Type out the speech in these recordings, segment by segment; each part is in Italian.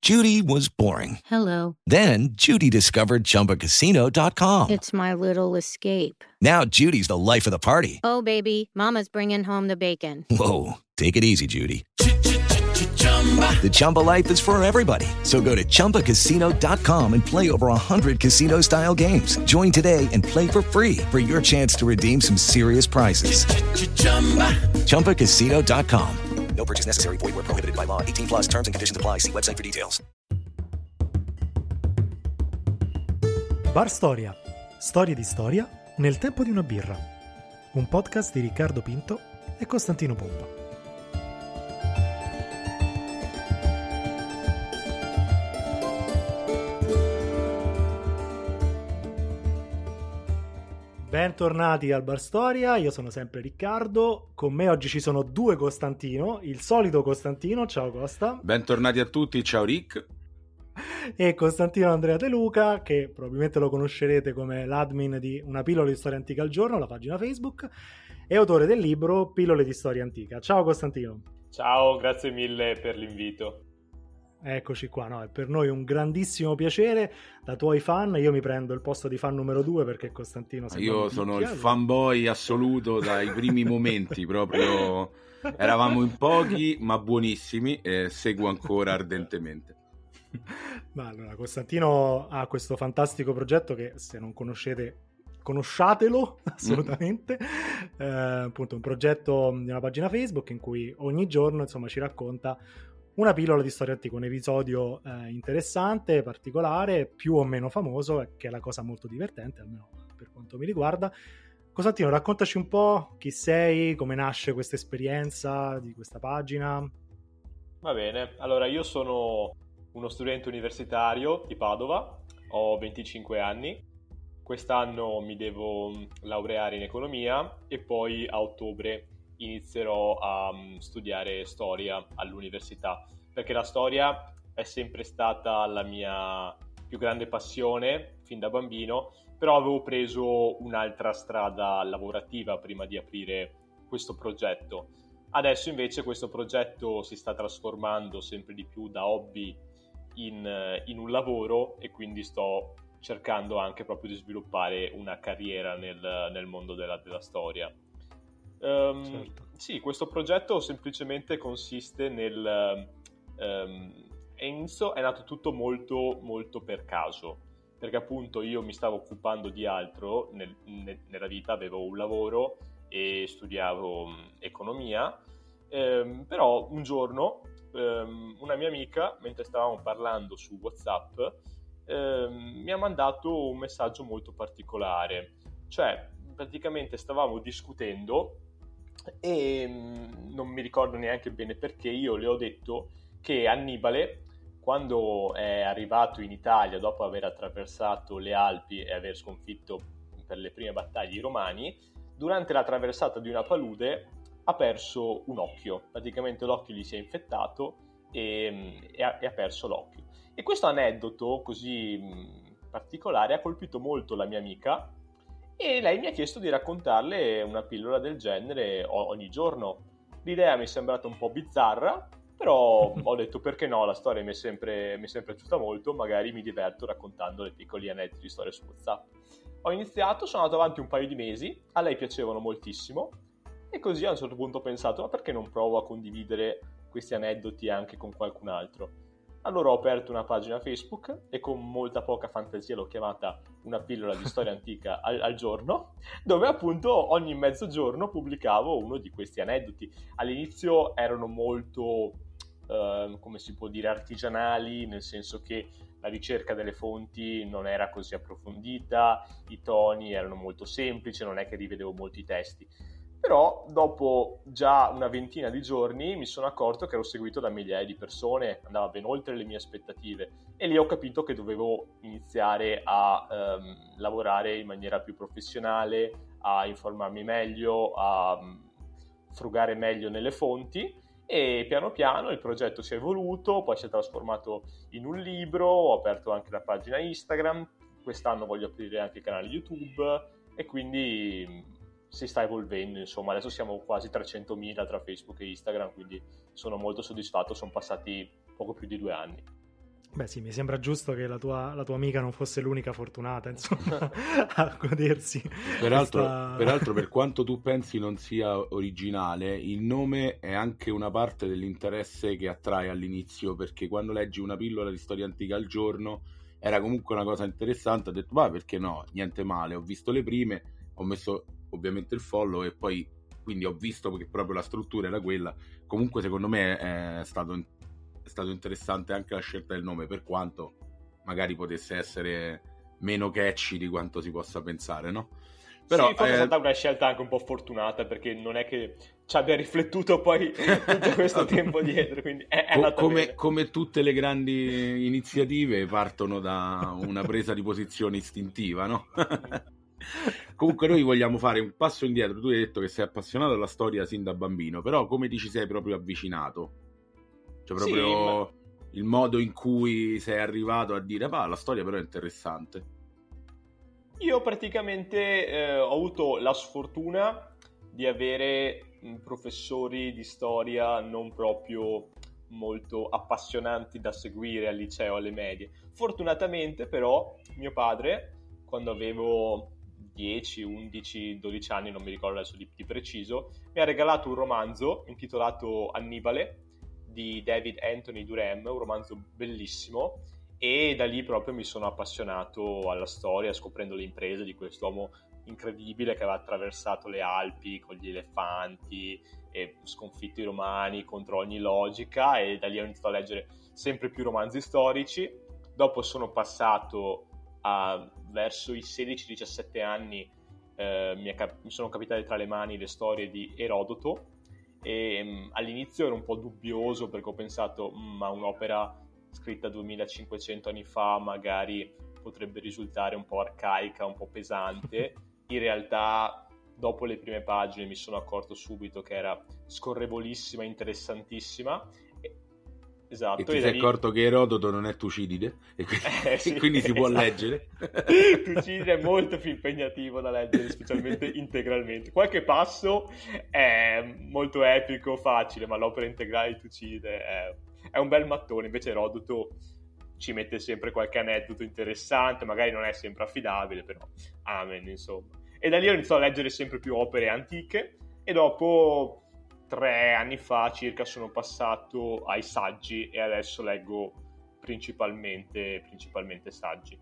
Judy was boring. Hello. Then Judy discovered ChumbaCasino.com. It's my little escape. Now Judy's the life of the party. Oh, baby, mama's bringing home the bacon. Whoa, take it easy, Judy. The Chumba life is for everybody. So go to ChumbaCasino.com and play over 100 casino-style games. Join today and play for free for your chance to redeem some serious prizes. ChumbaCasino.com. No purchase necessary. Void where prohibited by law. 18 plus terms and conditions apply. See website for details. Bar Storia. Storie di storia nel tempo di una birra. Un podcast di Riccardo Pinto e Costantino Pompa. Bentornati al Bar Storia, io sono sempre Riccardo, con me oggi ci sono due Costantino, il solito Costantino, ciao Costa. Bentornati a tutti, ciao Rick. E Costantino Andrea De Luca, che probabilmente lo conoscerete come l'admin di Una pillola di storia antica al giorno, la pagina Facebook, e autore del libro Pillole di storia antica. Ciao Costantino. Ciao, grazie mille per l'invito. Eccoci qua, no, è per noi un grandissimo piacere. Da tuoi fan io mi prendo il posto di fan numero 2 perché Costantino io sono il fanboy assoluto dai primi momenti, proprio eravamo in pochi ma buonissimi e seguo ancora ardentemente. Ma allora, Costantino ha questo fantastico progetto che, se non conoscete, conosciatelo assolutamente. Appunto, un progetto di una pagina Facebook in cui ogni giorno, insomma, ci racconta una pillola di storia antica, un episodio interessante, particolare, più o meno famoso, che è la cosa molto divertente, almeno per quanto mi riguarda. Costantino, raccontaci un po' chi sei, come nasce questa esperienza di questa pagina. Va bene, allora io sono uno studente universitario di Padova, ho 25 anni, quest'anno mi devo laureare in economia e poi a ottobre inizierò a studiare storia all'università, perché la storia è sempre stata la mia più grande passione fin da bambino, però avevo preso un'altra strada lavorativa prima di aprire questo progetto. Adesso invece questo progetto si sta trasformando sempre di più da hobby in un lavoro e quindi sto cercando anche proprio di sviluppare una carriera nel mondo della storia. Certo. Sì, questo progetto semplicemente consiste all'inizio è nato tutto molto molto per caso, perché appunto io mi stavo occupando di altro nella vita, avevo un lavoro e studiavo economia, però un giorno una mia amica, mentre stavamo parlando su WhatsApp, mi ha mandato un messaggio molto particolare, cioè praticamente stavamo discutendo e non mi ricordo neanche bene perché io le ho detto che Annibale, quando è arrivato in Italia dopo aver attraversato le Alpi e aver sconfitto per le prime battaglie i Romani, durante la traversata di una palude ha perso un occhio, praticamente l'occhio gli si è infettato e ha perso l'occhio. E questo aneddoto così particolare ha colpito molto la mia amica e lei mi ha chiesto di raccontarle una pillola del genere ogni giorno. L'idea mi è sembrata un po' bizzarra, però ho detto perché no, la storia mi è sempre piaciuta molto, magari mi diverto raccontando le piccoli aneddoti di storia su WhatsApp. Ho iniziato, sono andato avanti un paio di mesi, a lei piacevano moltissimo e così a un certo punto ho pensato ma perché non provo a condividere questi aneddoti anche con qualcun altro? Allora ho aperto una pagina Facebook e con molta poca fantasia l'ho chiamata Una pillola di storia antica al giorno, dove appunto ogni mezzogiorno pubblicavo uno di questi aneddoti. All'inizio erano molto, come si può dire, artigianali, nel senso che la ricerca delle fonti non era così approfondita, i toni erano molto semplici, non è che rivedevo molti testi. Però dopo già una ventina di giorni mi sono accorto che ero seguito da migliaia di persone, andava ben oltre le mie aspettative e lì ho capito che dovevo iniziare a lavorare in maniera più professionale, a informarmi meglio, a frugare meglio nelle fonti e piano piano il progetto si è evoluto, poi si è trasformato in un libro, ho aperto anche la pagina Instagram, quest'anno voglio aprire anche il canale YouTube e quindi si sta evolvendo, insomma adesso siamo quasi 300.000 tra Facebook e Instagram, quindi sono molto soddisfatto, sono passati poco più di 2 anni. Beh sì, mi sembra giusto che la tua amica non fosse l'unica fortunata, insomma, a godersi. Peraltro, per quanto tu pensi non sia originale, il nome è anche una parte dell'interesse che attrae all'inizio, perché quando leggi una pillola di storia antica al giorno era comunque una cosa interessante, ho detto, ma perché no, niente male, ho visto le prime, ho messo ovviamente il follow e poi quindi ho visto che proprio la struttura era quella. Comunque secondo me è stato interessante anche la scelta del nome, per quanto magari potesse essere meno catchy di quanto si possa pensare, no? Però, sì, forse è stata una scelta anche un po' fortunata, perché non è che ci abbia riflettuto poi tutto questo tempo dietro, quindi è andata bene. Come tutte le grandi iniziative partono da una presa di posizione istintiva, no? Comunque noi vogliamo fare un passo indietro. Tu hai detto che sei appassionato alla storia sin da bambino, però come ti ci sei proprio avvicinato? Cioè proprio il modo in cui sei arrivato a dire la storia però è interessante. Io praticamente ho avuto la sfortuna di avere professori di storia non proprio molto appassionanti da seguire al liceo, alle medie. Fortunatamente però mio padre, quando avevo 10, 11, 12 anni, non mi ricordo adesso di preciso, mi ha regalato un romanzo intitolato Annibale di David Anthony Durham, un romanzo bellissimo, e da lì proprio mi sono appassionato alla storia, scoprendo le imprese di quest'uomo incredibile che aveva attraversato le Alpi con gli elefanti e sconfitto i Romani contro ogni logica, e da lì ho iniziato a leggere sempre più romanzi storici. Dopo sono passato verso i 16-17 anni, mi sono capitate tra le mani le storie di Erodoto, e all'inizio ero un po' dubbioso perché ho pensato ma un'opera scritta 2500 anni fa magari potrebbe risultare un po' arcaica, un po' pesante. In realtà dopo le prime pagine mi sono accorto subito che era scorrevolissima, interessantissima. Esatto. E ti sei accorto che Erodoto non è Tucidide e quindi, sì, quindi si può leggere. Tucidide è molto più impegnativo da leggere, specialmente integralmente. Qualche passo è molto epico, facile, ma l'opera integrale di Tucidide è un bel mattone. Invece Erodoto ci mette sempre qualche aneddoto interessante, magari non è sempre affidabile, però amen, insomma. E da lì ho iniziato a leggere sempre più opere antiche, e dopo 3 anni fa circa sono passato ai saggi, e adesso leggo principalmente saggi.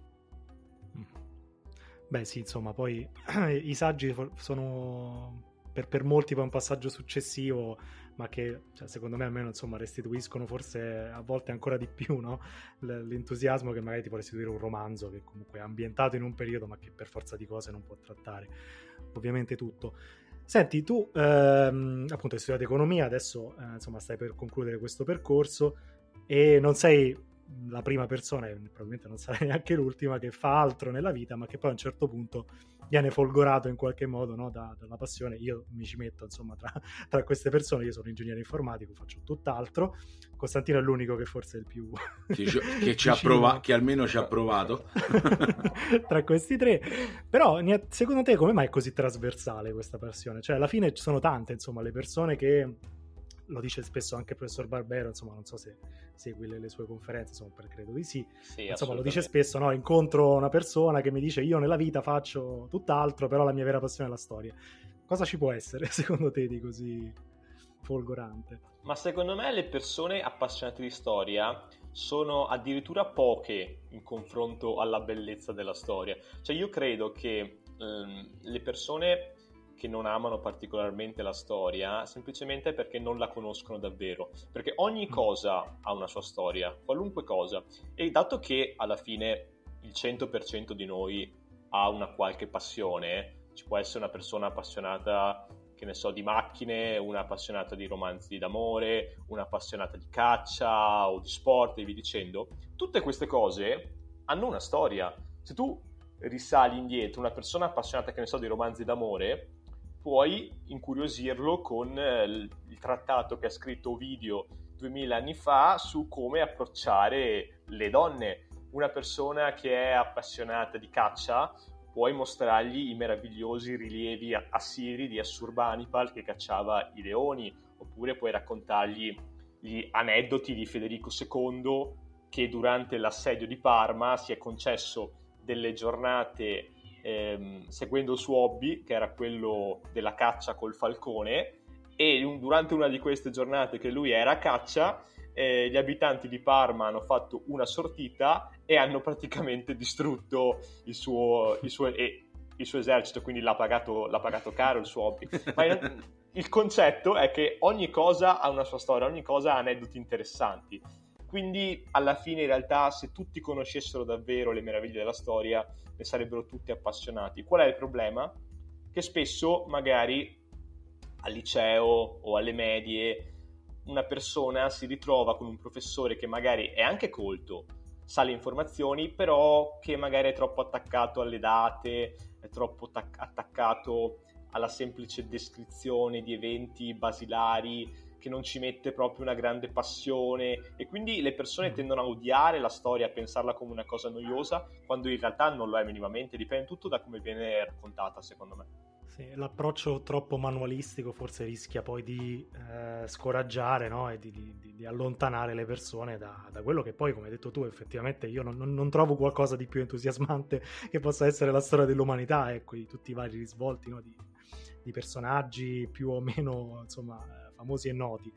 Beh sì, insomma, poi i saggi sono per molti poi un passaggio successivo, ma che secondo me almeno insomma restituiscono forse a volte ancora di più, no? L'entusiasmo che magari ti può restituire un romanzo che comunque è ambientato in un periodo ma che per forza di cose non può trattare ovviamente tutto. Senti, tu appunto hai studiato economia, adesso insomma stai per concludere questo percorso e non sei la prima persona, e probabilmente non sarai neanche l'ultima, che fa altro nella vita ma che poi a un certo punto viene folgorato in qualche modo, no, dalla passione. Io mi ci metto insomma tra queste persone. Io sono ingegnere informatico, faccio tutt'altro. Costantino è l'unico che forse è il più che almeno ci ha provato tra questi tre. Però secondo te come mai è così trasversale questa passione? Cioè alla fine ci sono tante insomma le persone che, lo dice spesso anche il professor Barbero, insomma non so se segui le sue conferenze, insomma credo di sì, insomma lo dice spesso, no? Incontro una persona che mi dice io nella vita faccio tutt'altro, però la mia vera passione è la storia. Cosa ci può essere secondo te di così folgorante? Ma secondo me le persone appassionate di storia sono addirittura poche in confronto alla bellezza della storia. Cioè io credo che le persone che non amano particolarmente la storia semplicemente perché non la conoscono davvero, perché ogni cosa ha una sua storia, qualunque cosa, e dato che alla fine il 100% di noi ha una qualche passione, ci può essere una persona appassionata, che ne so, di macchine, una appassionata di romanzi d'amore, una appassionata di caccia o di sport e via dicendo, tutte queste cose hanno una storia. Se tu risali indietro una persona appassionata, che ne so, di romanzi d'amore, puoi incuriosirlo con il trattato che ha scritto Ovidio 2000 anni fa su come approcciare le donne. Una persona che è appassionata di caccia, puoi mostrargli i meravigliosi rilievi assiri di Assurbanipal che cacciava i leoni, oppure puoi raccontargli gli aneddoti di Federico II che durante l'assedio di Parma si è concesso delle giornate seguendo il suo hobby, che era quello della caccia col falcone, e durante una di queste giornate che lui era a caccia, gli abitanti di Parma hanno fatto una sortita e hanno praticamente distrutto il suo esercito, quindi l'ha pagato caro il suo hobby. Ma il concetto è che ogni cosa ha una sua storia, ogni cosa ha aneddoti interessanti. Quindi alla fine in realtà se tutti conoscessero davvero le meraviglie della storia ne sarebbero tutti appassionati. Qual è il problema? Che spesso magari al liceo o alle medie una persona si ritrova con un professore che magari è anche colto, sa le informazioni, però che magari è troppo attaccato alle date, è troppo attaccato alla semplice descrizione di eventi basilari, che non ci mette proprio una grande passione, e quindi le persone tendono a odiare la storia, a pensarla come una cosa noiosa, quando in realtà non lo è minimamente. Dipende tutto da come viene raccontata, secondo me. Sì, l'approccio troppo manualistico forse rischia poi di scoraggiare, no? E di allontanare le persone da quello che poi, come hai detto tu, effettivamente io non trovo qualcosa di più entusiasmante che possa essere la storia dell'umanità, ecco, di tutti i vari risvolti, no? Di personaggi più o meno, insomma, famosi e noti.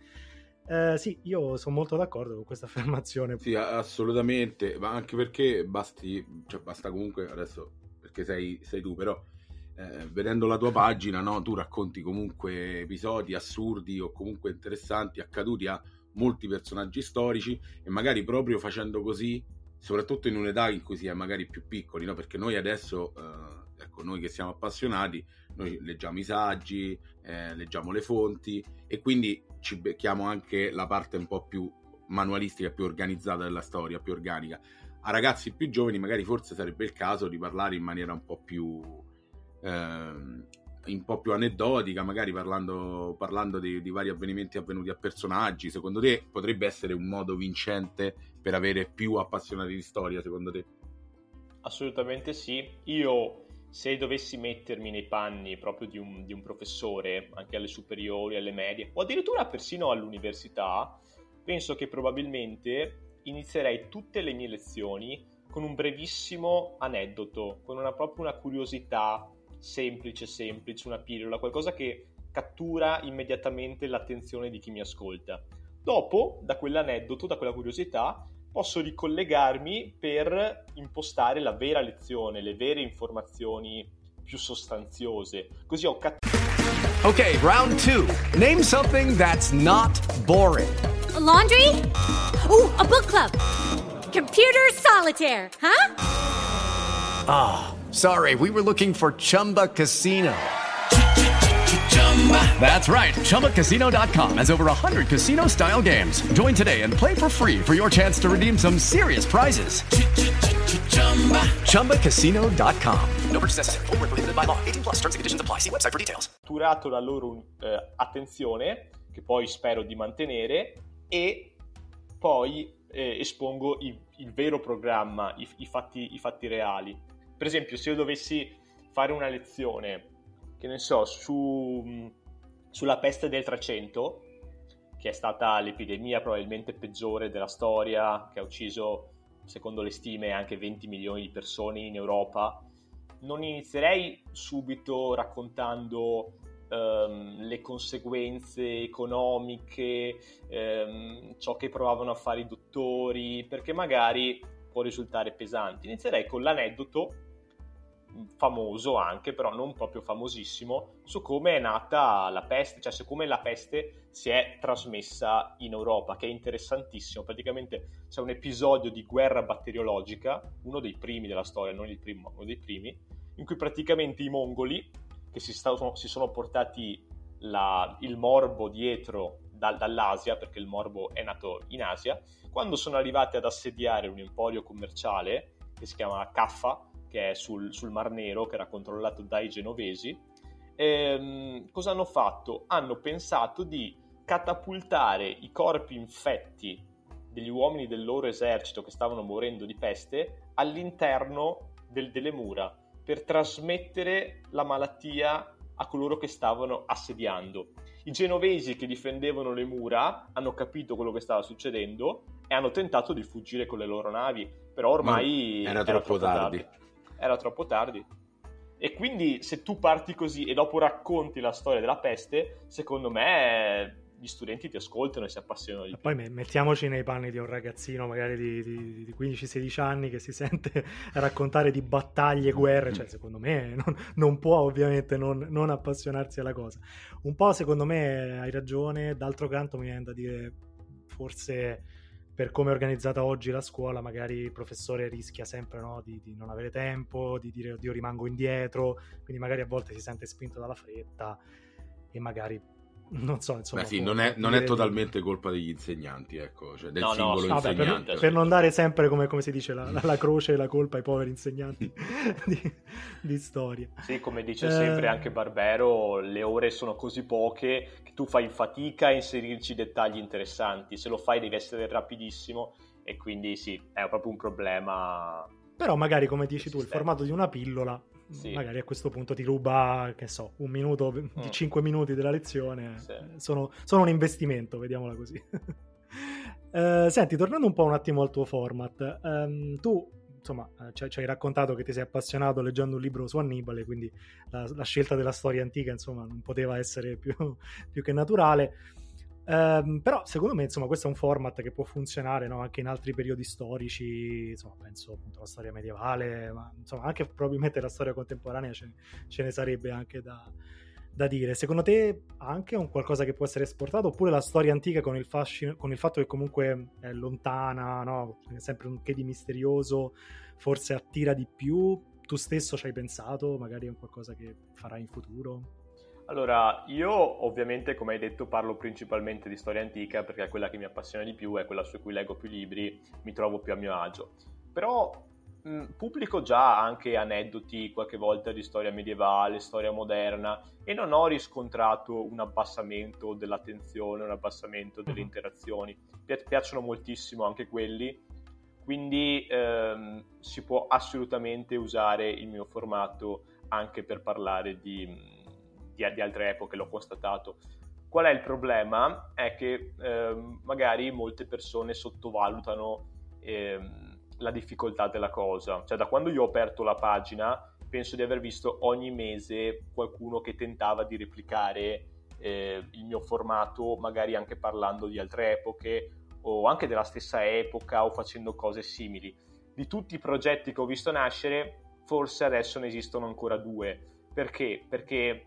Sì, io sono molto d'accordo con questa affermazione. Sì, assolutamente, ma anche perché basta comunque, adesso perché sei tu, però vedendo la tua pagina, no, tu racconti comunque episodi assurdi o comunque interessanti accaduti a molti personaggi storici, e magari proprio facendo così, soprattutto in un'età in cui si è magari più piccoli, no? Perché noi adesso, ecco, noi che siamo appassionati, noi leggiamo i saggi, leggiamo le fonti, e quindi ci becchiamo anche la parte un po' più manualistica, più organizzata della storia, più organica. A ragazzi più giovani magari forse sarebbe il caso di parlare in maniera un po' più aneddotica, magari parlando di vari avvenimenti avvenuti a personaggi. Secondo te potrebbe essere un modo vincente per avere più appassionati di storia, secondo te? Assolutamente sì. Io, se dovessi mettermi nei panni proprio di un professore, anche alle superiori, alle medie, o addirittura persino all'università, penso che probabilmente inizierei tutte le mie lezioni con un brevissimo aneddoto, con proprio una curiosità semplice, una pillola, qualcosa che cattura immediatamente l'attenzione di chi mi ascolta. Dopo, da quell'aneddoto, da quella curiosità, posso ricollegarmi per impostare la vera lezione, le vere informazioni più sostanziose. Così ho Okay, round 2. Name something that's not boring. A laundry? Ooh, a book club. Computer solitaire, huh? Ah, sorry, we were looking for Chumba Casino. That's right, ChumbaCasino.com has over 100 casino-style games. Join today and play for free for your chance to redeem some serious prizes. ChumbaCasino.com. No purchase necessary. Void where prohibited by law. 18+ terms and conditions apply. See website for details. Catturato la loro attenzione, che poi spero di mantenere, e poi espongo il vero programma, i fatti reali. Per esempio, se io dovessi fare una lezione, che ne so, sulla peste del 300, che è stata l'epidemia probabilmente peggiore della storia, che ha ucciso, secondo le stime, anche 20 milioni di persone in Europa, non inizierei subito raccontando le conseguenze economiche, ciò che provavano a fare i dottori, perché magari può risultare pesante. Inizierei con l'aneddoto famoso anche, però non proprio famosissimo, su come è nata la peste, cioè su come la peste si è trasmessa in Europa, che è interessantissimo. Praticamente c'è un episodio di guerra batteriologica, uno dei primi della storia, non il primo, uno dei primi, in cui praticamente i mongoli, che si sono portati il morbo dietro dall'Asia, perché il morbo è nato in Asia, quando sono arrivati ad assediare un emporio commerciale che si chiama Caffa, che è sul Mar Nero, che era controllato dai genovesi, cosa hanno fatto? Hanno pensato di catapultare i corpi infetti degli uomini del loro esercito che stavano morendo di peste all'interno delle mura, per trasmettere la malattia a coloro che stavano assediando. I genovesi che difendevano le mura hanno capito quello che stava succedendo e hanno tentato di fuggire con le loro navi, però ormai era troppo tardi. Era troppo tardi. E quindi se tu parti così e dopo racconti la storia della peste, secondo me gli studenti ti ascoltano e si appassionano di più. Poi mettiamoci nei panni di un ragazzino magari di 15-16 anni che si sente raccontare di battaglie, guerre, cioè secondo me non può ovviamente non appassionarsi alla cosa. Un po' secondo me hai ragione, d'altro canto mi viene da dire forse per come è organizzata oggi la scuola magari il professore rischia sempre, no, di non avere tempo, di dire oddio rimango indietro, quindi magari a volte si sente spinto dalla fretta e magari non so, insomma. Beh sì, non è totalmente colpa degli insegnanti, ecco, cioè del singolo insegnante. Per non dare sempre, come si dice, la croce e la colpa ai poveri insegnanti di storia. Sì, come dice sempre anche Barbero, le ore sono così poche che tu fai fatica a inserirci dettagli interessanti. Se lo fai devi essere rapidissimo e quindi sì, è proprio un problema. Però magari, come dici tu, il formato di una pillola, sì, magari a questo punto ti ruba, che so, un minuto, 5 minuti della lezione, sì, sono un investimento, vediamola così. Senti, tornando un attimo al tuo format, tu insomma ci hai raccontato che ti sei appassionato leggendo un libro su Annibale, quindi la scelta della storia antica insomma non poteva essere più che naturale. Però secondo me insomma questo è un format che può funzionare, no? Anche in altri periodi storici, insomma penso appunto alla storia medievale, ma insomma anche probabilmente la storia contemporanea ce ne sarebbe anche da dire. Secondo te anche un qualcosa che può essere esportato, oppure la storia antica con il fascino, con il fatto che comunque è lontana, no? È sempre un che di misterioso, forse attira di più? Tu stesso ci hai pensato? Magari è un qualcosa che farai in futuro? Allora, io ovviamente, come hai detto, parlo principalmente di storia antica perché è quella che mi appassiona di più, è quella su cui leggo più libri, mi trovo più a mio agio. Però pubblico già anche aneddoti qualche volta di storia medievale, storia moderna, e non ho riscontrato un abbassamento dell'attenzione, un abbassamento delle interazioni. Piacciono moltissimo anche quelli, quindi si può assolutamente usare il mio formato anche per parlare di altre epoche, l'ho constatato. Qual è il problema? È che magari molte persone sottovalutano la difficoltà della cosa. Cioè, da quando io ho aperto la pagina penso di aver visto ogni mese qualcuno che tentava di replicare il mio formato, magari anche parlando di altre epoche o anche della stessa epoca o facendo cose simili. Di tutti i progetti che ho visto nascere, forse adesso ne esistono ancora 2. Perché? Perché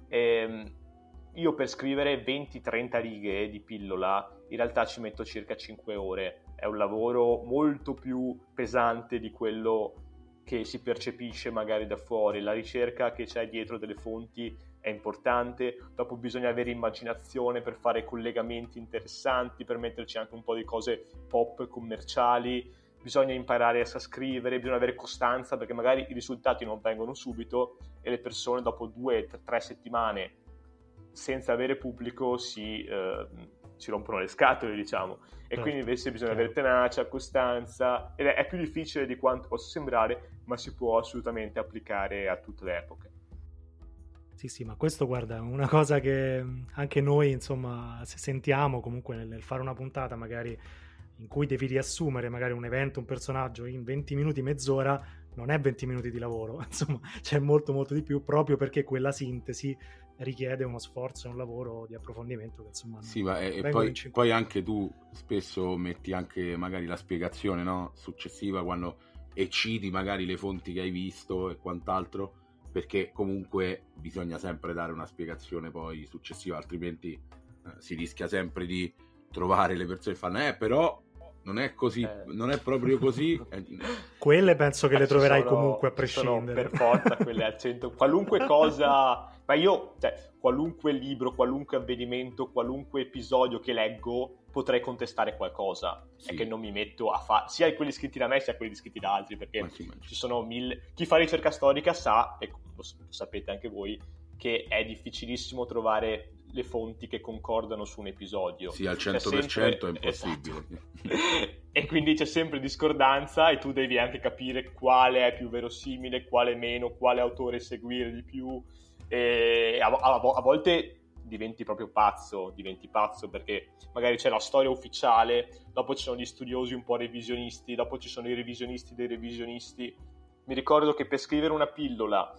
io per scrivere 20-30 righe di pillola in realtà ci metto circa 5 ore. È un lavoro molto più pesante di quello che si percepisce magari da fuori. La ricerca che c'è dietro delle fonti è importante, dopo bisogna avere immaginazione per fare collegamenti interessanti, per metterci anche un po' di cose pop commerciali, bisogna imparare a scrivere, bisogna avere costanza perché magari i risultati non vengono subito e le persone dopo 2-3 settimane senza avere pubblico si rompono le scatole, diciamo, e quindi invece bisogna avere tenacia, costanza, ed è più difficile di quanto possa sembrare, ma si può assolutamente applicare a tutte le epoche. Sì, ma questo, guarda, è una cosa che anche noi, insomma, se sentiamo comunque nel fare una puntata magari in cui devi riassumere magari un evento, un personaggio in 20 minuti, mezz'ora, non è 20 minuti di lavoro, insomma, c'è molto molto di più, proprio perché quella sintesi richiede uno sforzo e un lavoro di approfondimento che insomma sì, ma poi anche tu spesso metti anche magari la spiegazione, no, successiva, quando e citi magari le fonti che hai visto e quant'altro, perché comunque bisogna sempre dare una spiegazione poi successiva, altrimenti si rischia sempre di trovare le persone che fanno però non è così, non è proprio così. Quelle penso che le troverai comunque a prescindere. Per forza quelle al centro, qualunque cosa, ma io, qualunque libro, qualunque avvenimento, qualunque episodio che leggo potrei contestare qualcosa. Sì. È che non mi metto a fare sia quelli scritti da me sia quelli scritti da altri, perché ci sono mille. Chi fa ricerca storica sa, e lo sapete anche voi, che è difficilissimo trovare le fonti che concordano su un episodio. Sì, al 100% è impossibile. Esatto. E quindi c'è sempre discordanza e tu devi anche capire quale è più verosimile, quale meno, quale autore seguire di più. E a volte diventi proprio pazzo, perché magari c'è la storia ufficiale, dopo ci sono gli studiosi un po' revisionisti, dopo ci sono i revisionisti dei revisionisti. Mi ricordo che per scrivere una pillola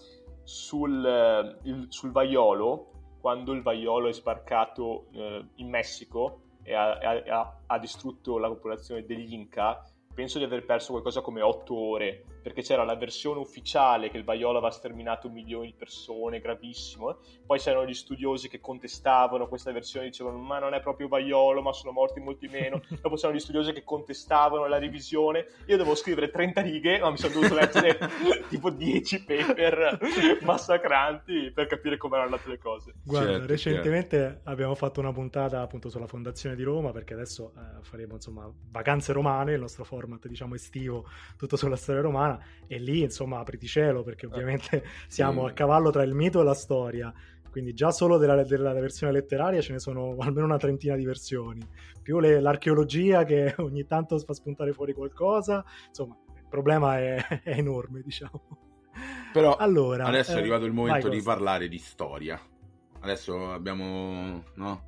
sul vaiolo, quando il vaiolo è sbarcato in Messico e ha distrutto la popolazione degli Inca, penso di aver perso qualcosa come 8 ore, perché c'era la versione ufficiale che il vaiolo aveva sterminato milioni di persone, gravissimo. Poi c'erano gli studiosi che contestavano questa versione, dicevano ma non è proprio vaiolo, ma sono morti molti meno. Dopo c'erano gli studiosi che contestavano la revisione. Io dovevo scrivere 30 righe, ma mi sono dovuto leggere tipo 10 paper massacranti per capire come erano andate le cose. Guarda, recentemente abbiamo fatto una puntata appunto sulla Fondazione di Roma, perché adesso faremo insomma vacanze romane, il nostro format diciamo estivo, tutto sulla storia romana, e lì insomma apriti cielo, perché ovviamente siamo a cavallo tra il mito e la storia, quindi già solo della versione letteraria ce ne sono almeno una trentina di versioni, più l'archeologia che ogni tanto fa spuntare fuori qualcosa, insomma il problema è enorme, diciamo. Però allora, adesso è arrivato il momento di Costa. parlare di storia. Adesso abbiamo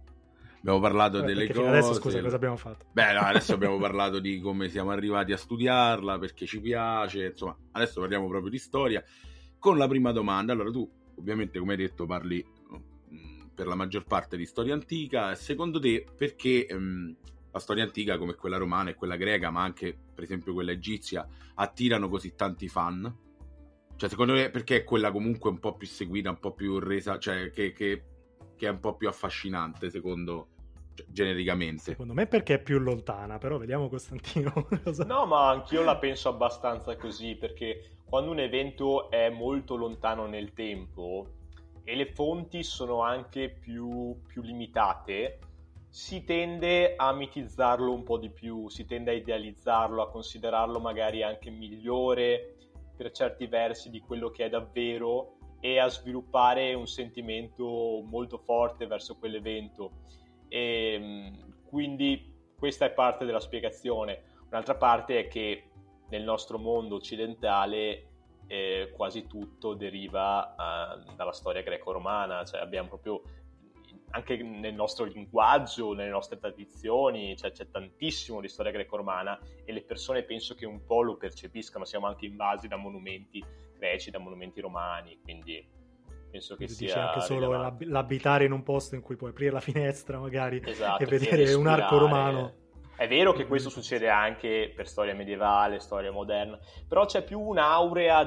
parlato delle cose. Adesso scusa, cosa abbiamo fatto? Beh, no, adesso abbiamo parlato di come siamo arrivati a studiarla, perché ci piace, insomma, adesso parliamo proprio di storia. Con la prima domanda, allora tu ovviamente come hai detto parli per la maggior parte di storia antica, secondo te perché la storia antica come quella romana e quella greca, ma anche per esempio quella egizia, attirano così tanti fan? Cioè secondo me perché è quella comunque un po' più seguita, un po' più resa, cioè che è un po' più affascinante genericamente? Secondo me perché è più lontana, però vediamo Costantino. No, ma anch'io la penso abbastanza così, perché quando un evento è molto lontano nel tempo e le fonti sono anche più limitate, si tende a mitizzarlo un po' di più, si tende a idealizzarlo, a considerarlo magari anche migliore per certi versi di quello che è davvero, e a sviluppare un sentimento molto forte verso quell'evento. E quindi questa è parte della spiegazione. Un'altra parte è che nel nostro mondo occidentale quasi tutto deriva dalla storia greco-romana, cioè abbiamo proprio anche nel nostro linguaggio, nelle nostre tradizioni, cioè c'è tantissimo di storia greco-romana, e le persone penso che un po' lo percepiscano. Siamo anche invasi da monumenti greci, da monumenti romani, quindi penso che Dici sia anche solo l'abitare in un posto in cui puoi aprire la finestra magari, esatto, e vedere un arco romano. È vero che questo succede anche per storia medievale, storia moderna, però c'è più un'aurea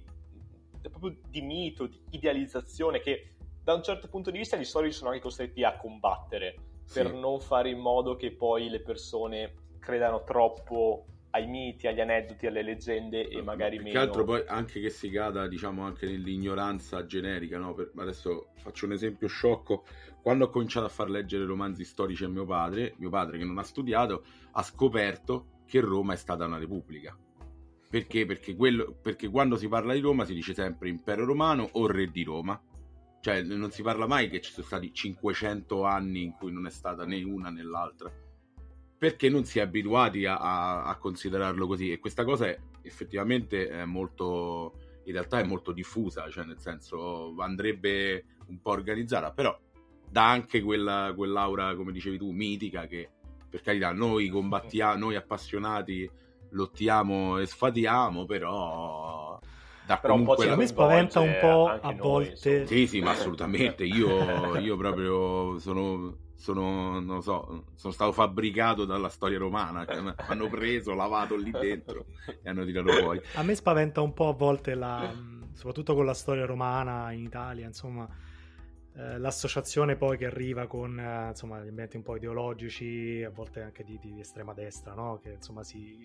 proprio di mito, di idealizzazione, che da un certo punto di vista gli storici sono anche costretti a combattere per non fare in modo che poi le persone credano troppo ai miti, agli aneddoti, alle leggende, e magari meno. Che altro poi anche che si cada, diciamo, anche nell'ignoranza generica, no? Adesso faccio un esempio sciocco. Quando ho cominciato a far leggere romanzi storici a mio padre che non ha studiato, ha scoperto che Roma è stata una repubblica. Perché? Perché quando si parla di Roma si dice sempre impero romano o re di Roma. Cioè non si parla mai che ci sono stati 500 anni in cui non è stata né una né l'altra, perché non si è abituati a considerarlo così. E questa cosa effettivamente è molto, in realtà è molto diffusa, cioè nel senso andrebbe un po' organizzata, però dà anche quell'aura, come dicevi tu, mitica, che per carità noi combattiamo, noi appassionati lottiamo e sfatiamo, però un po' a me spaventa un po' a volte. Sì, ma assolutamente. Io proprio sono non lo so, sono stato fabbricato dalla storia romana, cioè, hanno preso, lavato lì dentro e hanno tirato fuori. A me spaventa un po' a volte soprattutto con la storia romana in Italia, insomma, l'associazione poi che arriva con insomma gli ambienti un po' ideologici, a volte anche di estrema destra, no? Che insomma si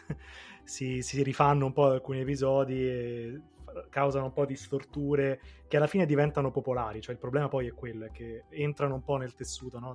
rifanno un po' alcuni episodi e causano un po' di storture che alla fine diventano popolari. Cioè il problema poi è quello, è che entrano un po' nel tessuto, no?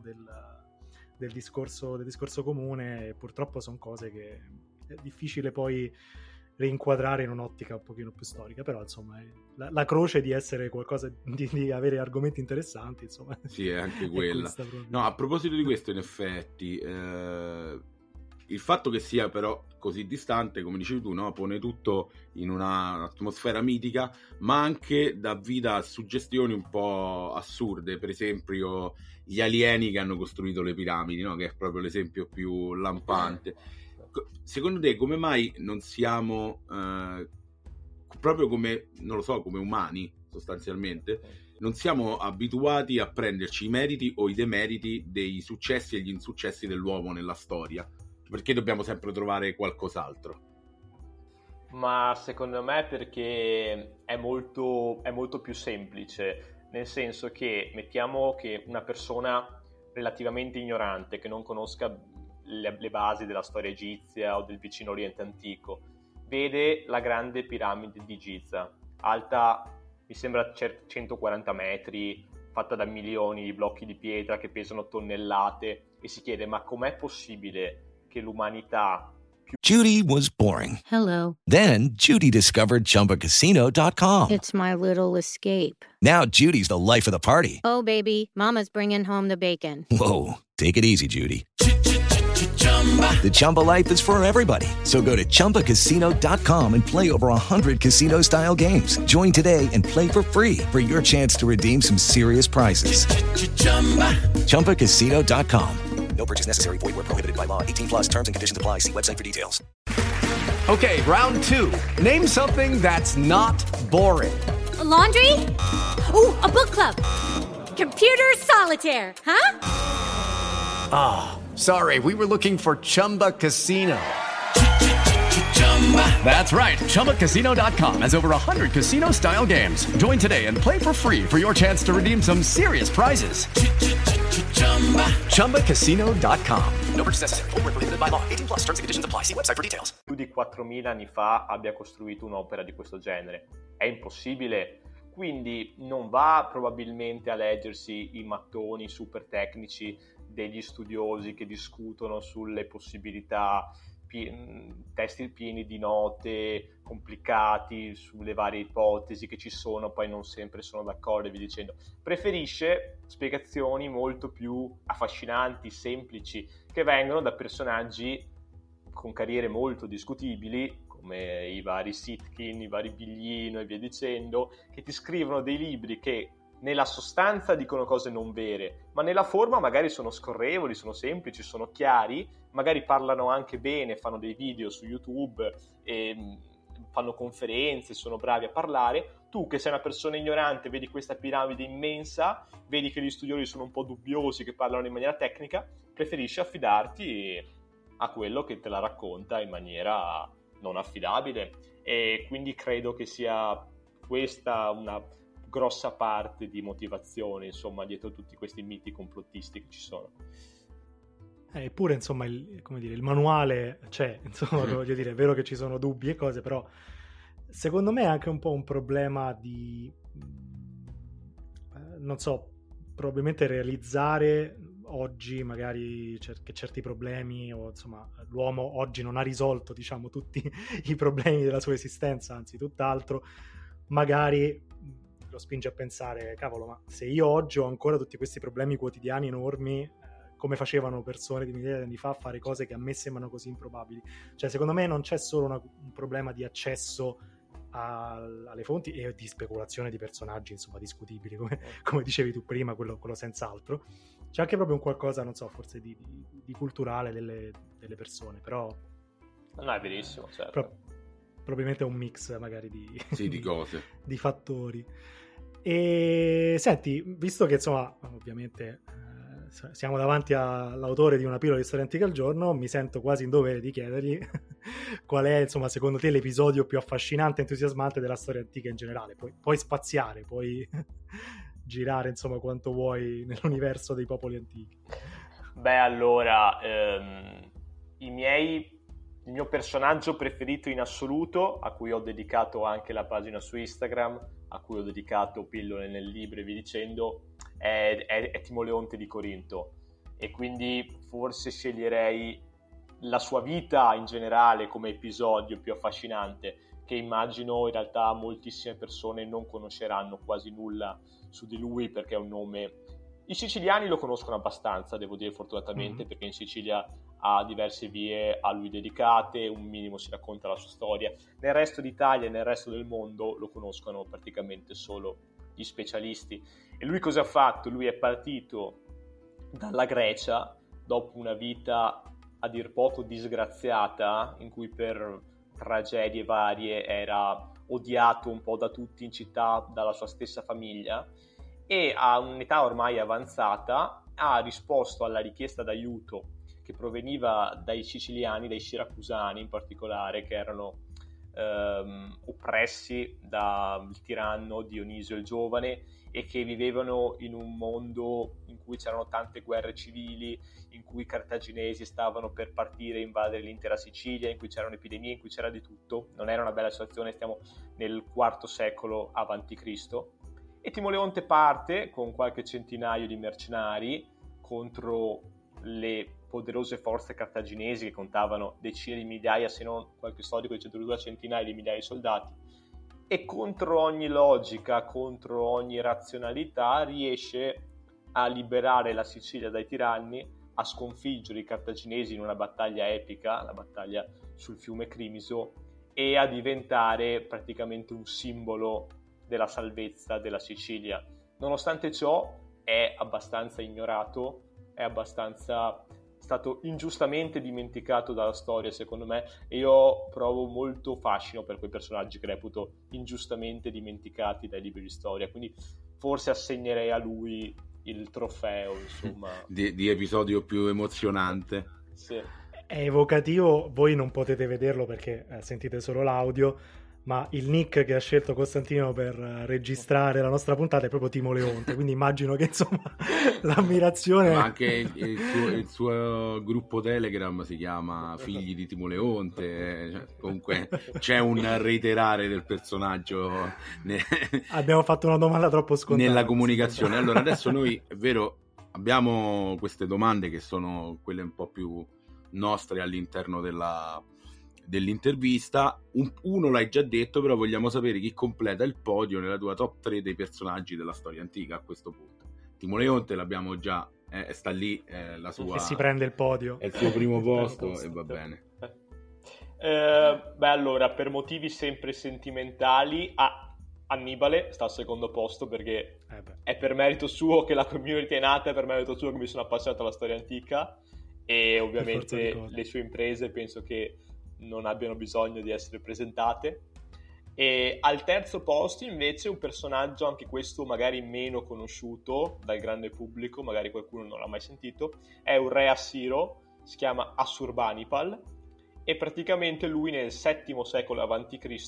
del discorso comune, e purtroppo sono cose che è difficile poi rinquadrare in un'ottica un pochino più storica, però insomma la croce di essere qualcosa di avere argomenti interessanti, insomma. Sì, è anche quella. No, a proposito di questo, in effetti il fatto che sia però così distante, come dicevi tu, no? Pone tutto in un'atmosfera mitica, ma anche dà vita a suggestioni un po' assurde. Per esempio gli alieni che hanno costruito le piramidi, no? Che è proprio l'esempio più lampante. Secondo te come mai non siamo proprio come, non lo so, come umani sostanzialmente, non siamo abituati a prenderci i meriti o i demeriti dei successi e gli insuccessi dell'uomo nella storia? Perché dobbiamo sempre trovare qualcos'altro? Ma secondo me perché è molto più semplice, nel senso che mettiamo che una persona relativamente ignorante, che non conosca le basi della storia egizia o del vicino Oriente antico, vede la grande piramide di Giza, alta mi sembra 140 metri, fatta da milioni di blocchi di pietra che pesano tonnellate, e si chiede: ma com'è possibile che l'umanità... Judy was boring. Hello. Then Judy discovered ChumbaCasino.com. It's my little escape. Now Judy's the life of the party. Oh, baby, mama's bringing home the bacon. Whoa, take it easy, Judy. The Chumba life is for everybody. So go to ChumbaCasino.com and play over 100 casino-style games. Join today and play for free for your chance to redeem some serious prizes. ChumbaCasino.com. No purchase necessary. Void where prohibited by law. 18 plus terms and conditions apply. See website for details. Okay, round two. Name something that's not boring. A laundry? Ooh, a book club. Computer solitaire, huh? Sorry, we were looking for Chumba Casino. That's right. ChumbaCasino.com has over 100 casino-style games. Join today and play for free for your chance to redeem some serious prizes. ChumbaCasino.com. No purchase necessary. Void where prohibited by law. 18 plus terms and conditions apply. See website for details. Più di 4.000 anni fa abbia costruito un'opera di questo genere. È impossibile. Quindi non va probabilmente a leggersi i mattoni super tecnici degli studiosi che discutono sulle possibilità, testi pieni di note complicati sulle varie ipotesi che ci sono, poi non sempre sono d'accordo e via dicendo. Preferisce spiegazioni molto più affascinanti, semplici, che vengono da personaggi con carriere molto discutibili, come i vari Sitkin, i vari Biglino e via dicendo, che ti scrivono dei libri che nella sostanza dicono cose non vere, ma nella forma magari sono scorrevoli, sono semplici, sono chiari, magari parlano anche bene, fanno dei video su YouTube, e fanno conferenze, sono bravi a parlare. Tu che sei una persona ignorante, vedi questa piramide immensa, vedi che gli studiosi sono un po' dubbiosi, che parlano in maniera tecnica, preferisci affidarti a quello che te la racconta in maniera non affidabile, e quindi credo che sia questa una grossa parte di motivazione, insomma, dietro tutti questi miti complottisti che ci sono. Eppure, insomma, il manuale c'è, insomma, voglio dire, è vero che ci sono dubbi e cose, però secondo me è anche un po' un problema di, non so, probabilmente realizzare oggi magari che certi problemi, o insomma l'uomo oggi non ha risolto, diciamo, tutti i problemi della sua esistenza, anzi tutt'altro, magari lo spinge a pensare: cavolo, ma se io oggi ho ancora tutti questi problemi quotidiani enormi, come facevano persone di migliaia di anni fa a fare cose che a me sembrano così improbabili? Cioè, secondo me non c'è solo un problema di accesso alle fonti e di speculazione di personaggi, insomma, discutibili, come dicevi tu prima, quello senz'altro. C'è anche proprio un qualcosa, non so, forse di culturale delle persone, però... No, è verissimo, certo. Probabilmente è un mix magari di cose, di fattori. E senti, visto che insomma ovviamente siamo davanti all'autore di una pillola di storia antica al giorno, mi sento quasi in dovere di chiedergli qual è, insomma, secondo te l'episodio più affascinante e entusiasmante della storia antica in generale. Puoi spaziare, puoi girare, insomma, quanto vuoi nell'universo dei popoli antichi. Beh, allora, il mio personaggio preferito in assoluto, a cui ho dedicato anche la pagina su Instagram, a cui ho dedicato pillole nel libro e via dicendo, è Timoleonte di Corinto, e quindi forse sceglierei la sua vita in generale come episodio più affascinante, che immagino in realtà moltissime persone non conosceranno quasi nulla su di lui, perché è un nome... I siciliani lo conoscono abbastanza, devo dire, fortunatamente, perché in Sicilia ha diverse vie a lui dedicate, un minimo si racconta la sua storia. Nel resto d'Italia e nel resto del mondo lo conoscono praticamente solo gli specialisti. E lui cosa ha fatto? Lui è partito dalla Grecia dopo una vita a dir poco disgraziata, in cui per tragedie varie era odiato un po' da tutti in città, dalla sua stessa famiglia, e a un'età ormai avanzata ha risposto alla richiesta d'aiuto che proveniva dai siciliani, dai siracusani in particolare, che erano oppressi dal tiranno Dionisio il Giovane e che vivevano in un mondo in cui c'erano tante guerre civili, in cui i cartaginesi stavano per partire e invadere l'intera Sicilia, in cui c'erano epidemie, in cui c'era di tutto. Non era una bella situazione, stiamo nel IV secolo a.C. E Timoleonte parte con qualche centinaio di mercenari contro le poderose forze cartaginesi che contavano decine di migliaia, se non qualche storico dice addirittura centinaia di migliaia di soldati, e contro ogni logica, contro ogni razionalità riesce a liberare la Sicilia dai tiranni, a sconfiggere i cartaginesi in una battaglia epica, la battaglia sul fiume Crimiso, e a diventare praticamente un simbolo della salvezza della Sicilia. Nonostante ciò è abbastanza ignorato, è abbastanza stato ingiustamente dimenticato dalla storia, secondo me, e io provo molto fascino per quei personaggi che reputo ingiustamente dimenticati dai libri di storia, quindi forse assegnerei a lui il trofeo, insomma, di episodio più emozionante. Sì. È evocativo, voi non potete vederlo perché sentite solo l'audio, ma il nick che ha scelto Costantino per registrare la nostra puntata è proprio Timoleonte, quindi immagino che insomma l'ammirazione... Ma anche il suo gruppo Telegram si chiama Figli di Timoleonte, cioè, comunque c'è un reiterare del personaggio Abbiamo fatto una domanda troppo scontata nella comunicazione. Allora adesso noi, è vero, abbiamo queste domande che sono quelle un po' più nostre all'interno dell'intervista. Uno l'hai già detto, però vogliamo sapere chi completa il podio nella tua top 3 dei personaggi della storia antica a questo punto. Timoleonte l'abbiamo già, sta lì, la sua, e si prende il podio, è il suo primo posto e va bene. Beh, allora, per motivi sempre sentimentali, Annibale sta al secondo posto perché è per merito suo che la community è nata, è per merito suo che mi sono appassionato alla storia antica, e ovviamente le sue imprese penso che non abbiano bisogno di essere presentate. E al terzo posto invece un personaggio, anche questo magari meno conosciuto dal grande pubblico, magari qualcuno non l'ha mai sentito, è un re assiro, si chiama Assurbanipal, e praticamente lui nel VII secolo a.C.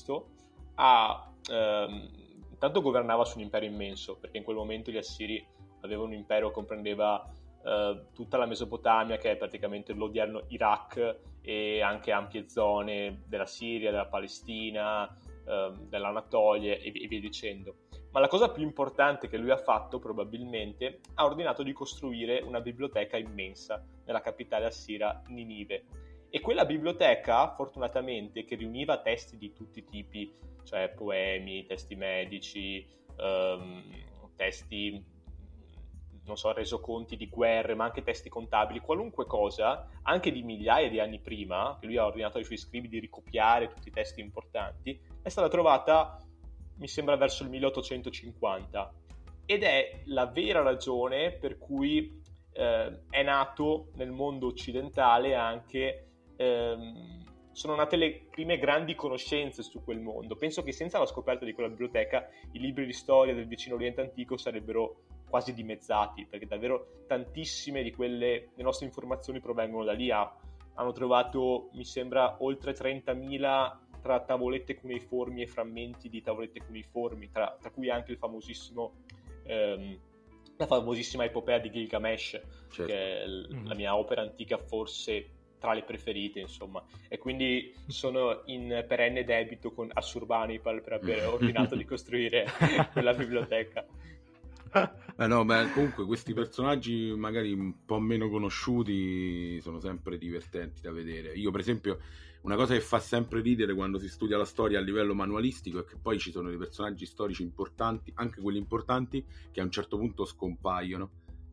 intanto governava su un impero immenso, perché in quel momento gli assiri avevano un impero che comprendeva tutta la Mesopotamia, che è praticamente l'odierno Iraq, e anche ampie zone della Siria, della Palestina, dell'Anatolia e via dicendo. Ma la cosa più importante che lui ha fatto, probabilmente, ha ordinato di costruire una biblioteca immensa nella capitale assira, Ninive. E quella biblioteca, fortunatamente, che riuniva testi di tutti i tipi, cioè poemi, testi medici, testi, non so, resoconti di guerre, ma anche testi contabili, qualunque cosa, anche di migliaia di anni prima, che lui ha ordinato ai suoi scribi di ricopiare tutti i testi importanti, è stata trovata, mi sembra, verso il 1850. Ed è la vera ragione per cui è nato nel mondo occidentale anche... sono nate le prime grandi conoscenze su quel mondo. Penso che senza la scoperta di quella biblioteca i libri di storia del vicino Oriente antico sarebbero quasi dimezzati, perché davvero tantissime di quelle le nostre informazioni provengono da lì. Hanno trovato, mi sembra, oltre 30.000 tra tavolette cuneiformi e frammenti di tavolette cuneiformi, tra cui anche il famosissimo la famosissima epopea di Gilgamesh, certo, che è la mia opera antica forse tra le preferite, insomma, e quindi sono in perenne debito con Assurbanipal per aver ordinato di costruire quella biblioteca. No, beh, comunque questi personaggi magari un po' meno conosciuti sono sempre divertenti da vedere. Io, per esempio, una cosa che fa sempre ridere quando si studia la storia a livello manualistico è che poi ci sono dei personaggi storici importanti, anche quelli importanti, che a un certo punto scompaiono.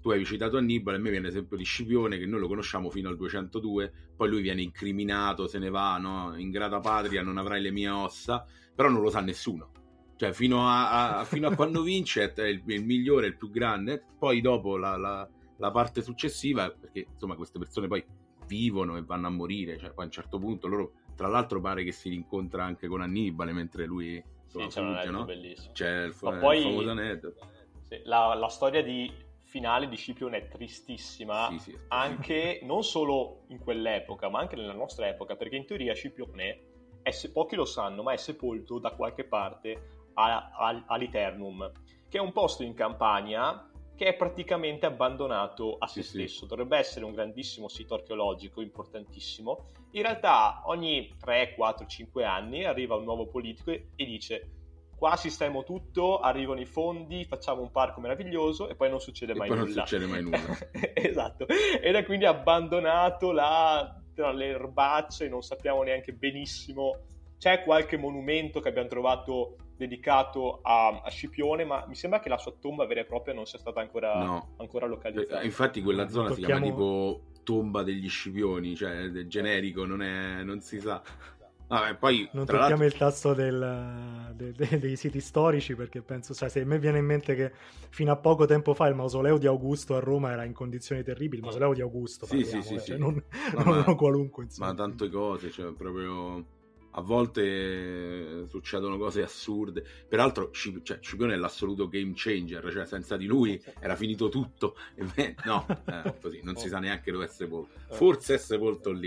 tu hai citato Annibale, a me viene l'esempio di Scipione, che noi lo conosciamo fino al 202, poi lui viene incriminato, se ne va, no? In grata patria, non avrai le mie ossa, però non lo sa nessuno. Cioè fino a quando vince è il migliore, il più grande. Poi dopo la parte successiva, perché insomma queste persone poi vivono e vanno a morire, cioè poi a un certo punto loro, tra l'altro pare che si rincontra anche con Annibale mentre lui sì, c'è un aneddoto, no? Bellissimo. C'è il poi, famoso aneddoto. Sì, la storia finale di Scipione è tristissima, sì, anche non solo in quell'epoca ma anche nella nostra epoca, perché in teoria Scipione pochi lo sanno, ma è sepolto da qualche parte all'Iternum, che è un posto in Campania che è praticamente abbandonato a se stesso. Dovrebbe essere un grandissimo sito archeologico, importantissimo. In realtà ogni 3, 4, 5 anni arriva un nuovo politico e dice: qua sistemo tutto, arrivano i fondi, facciamo un parco meraviglioso, e poi non succede mai nulla. Non succede mai nulla. Esatto. Ed è quindi abbandonato là tra le erbacce, non sappiamo neanche benissimo. C'è qualche monumento che abbiamo trovato dedicato a Scipione, ma mi sembra che la sua tomba vera e propria non sia stata ancora localizzata. Infatti quella zona si chiama tipo tomba degli Scipioni, cioè del generico, non si sa. Vabbè, poi, non tocchiamo il tasto dei siti storici, perché penso, se a me viene in mente che fino a poco tempo fa il mausoleo di Augusto a Roma era in condizioni terribili. Il mausoleo di Augusto, sì, cioè non qualunque, insomma. Ma tante cose, cioè proprio a volte succedono cose assurde. Peraltro Scipione è l'assoluto game changer, cioè senza di lui era finito tutto. Così non si sa neanche dove è sepolto. Forse è sepolto lì.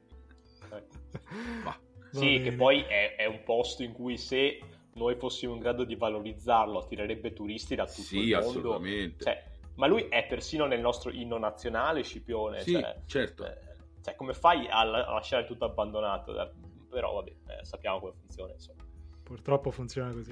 Sì, che poi è un posto in cui, se noi fossimo in grado di valorizzarlo, attirerebbe turisti da tutto il mondo. Sì, assolutamente. Cioè, ma lui è persino nel nostro inno nazionale, Scipione. Sì, certo. Cioè, come fai a lasciare tutto abbandonato? Però vabbè, sappiamo come funziona, insomma. Purtroppo funziona così.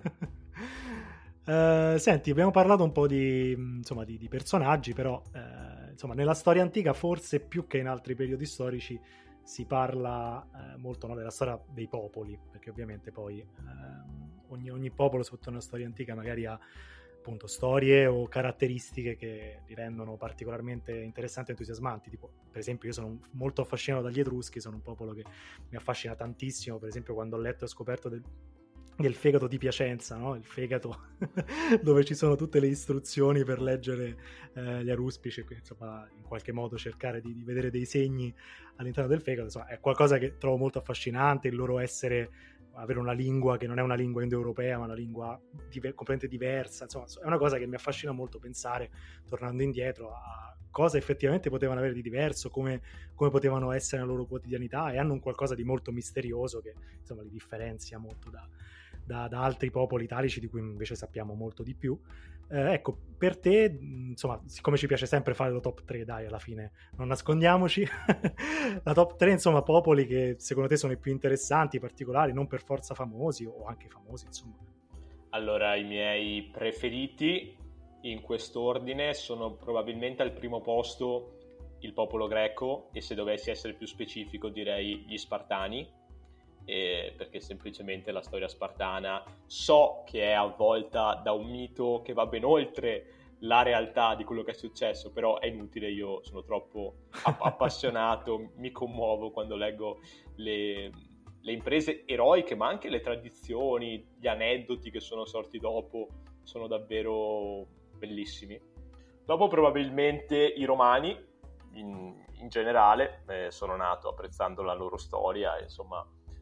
Senti, abbiamo parlato un po' di personaggi, però insomma, nella storia antica, forse più che in altri periodi storici, si parla molto, no, della storia dei popoli, perché ovviamente poi ogni popolo, soprattutto nella storia antica, magari ha appunto storie o caratteristiche che li rendono particolarmente interessanti e entusiasmanti. Tipo, per esempio, io sono molto affascinato dagli Etruschi, sono un popolo che mi affascina tantissimo. Per esempio, quando ho letto e scoperto del fegato di Piacenza, no? Il fegato dove ci sono tutte le istruzioni per leggere gli aruspici, quindi, insomma, in qualche modo cercare di vedere dei segni all'interno del fegato, insomma, è qualcosa che trovo molto affascinante. Il loro avere una lingua che non è una lingua indoeuropea, ma una lingua completamente diversa, insomma, è una cosa che mi affascina molto pensare, tornando indietro, a cosa effettivamente potevano avere di diverso, come potevano essere nella loro quotidianità, e hanno un qualcosa di molto misterioso che, insomma, li differenzia molto da altri popoli italici di cui invece sappiamo molto di più. Ecco, per te, insomma, siccome ci piace sempre fare la top 3, dai, alla fine non nascondiamoci, la top 3, insomma, popoli che secondo te sono i più interessanti, particolari, non per forza famosi, o anche famosi, insomma. Allora, i miei preferiti in quest'ordine sono probabilmente al primo posto il popolo greco, e se dovessi essere più specifico direi gli Spartani, perché semplicemente la storia spartana so che è avvolta da un mito che va ben oltre la realtà di quello che è successo, però è inutile, io sono troppo appassionato, mi commuovo quando leggo le imprese eroiche, ma anche le tradizioni, gli aneddoti che sono sorti dopo sono davvero bellissimi. Dopo probabilmente i romani in generale, sono nato apprezzando la loro storia, insomma,